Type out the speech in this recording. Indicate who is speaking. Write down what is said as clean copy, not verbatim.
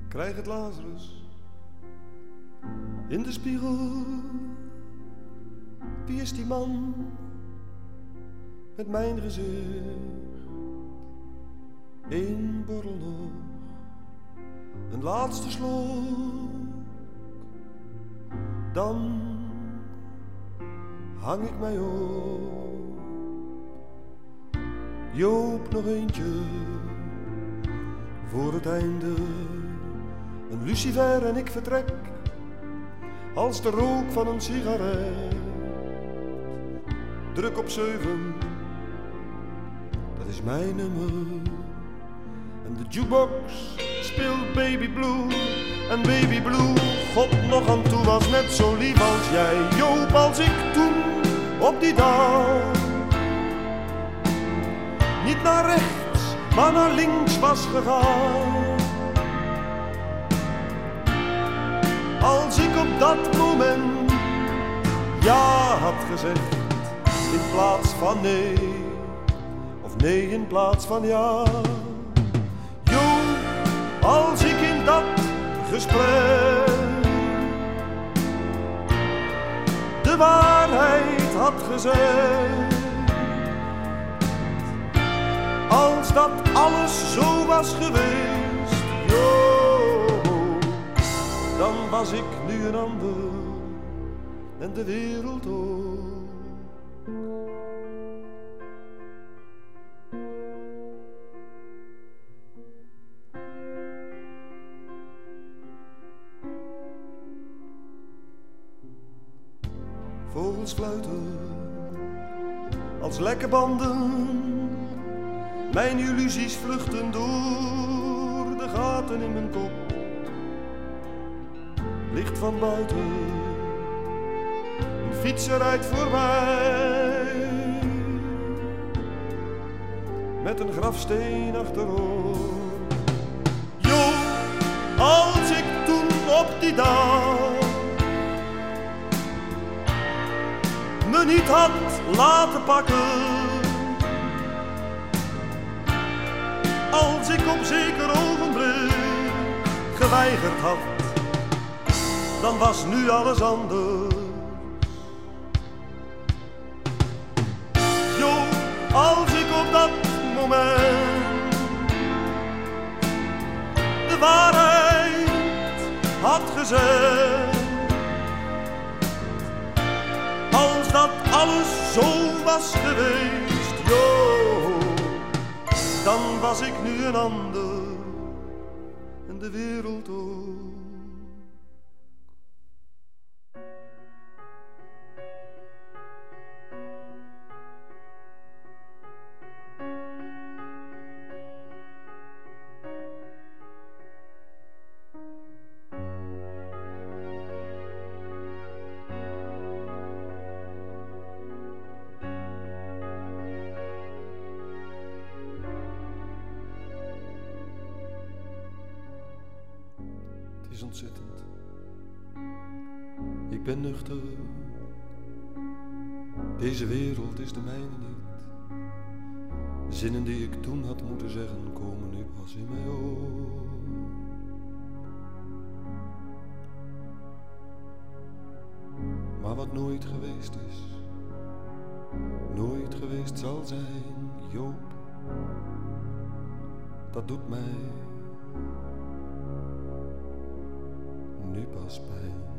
Speaker 1: krijg het Lazarus in de spiegel. Wie is die man met mijn gezicht? Eén borrel nog, een laatste slok, dan hang ik mij op. Joop, nog eentje voor het einde. Een lucifer en ik vertrek als de rook van een sigaret. Druk op 7, dat is mijn nummer. En de jukebox speelt Baby Blue. En Baby Blue, God nog aan toe, was net zo lief als jij. Joop, als ik toen op die dag niet naar rechts, maar naar links was gegaan. Als ik op dat moment ja had gezegd in plaats van nee, of nee in plaats van ja. Joop, als ik in dat gesprek de waarheid had gezegd, als dat alles zo was geweest, Joop, dan was ik nu een ander en de wereld ook. Vogels fluiten als lekke banden, mijn illusies vluchten door de gaten in mijn kop. Licht van buiten, een fietser rijdt voorbij met een grafsteen achterop. Jo, als ik toen op die dag me niet had laten pakken, als ik op zeker ogenblik geweigerd had, dan was nu alles anders. Jo, als ik op dat moment de waarheid had gezegd, als dat alles zo was geweest, jo, dan was ik nu een ander en de wereld ook. Het is ontzettend. Ik ben nuchter. Deze wereld is de mijne niet. Zinnen die ik toen had moeten zeggen, komen nu pas in mij op. Maar wat nooit geweest is, nooit geweest zal zijn, Joop, dat doet mij nu pas pijn.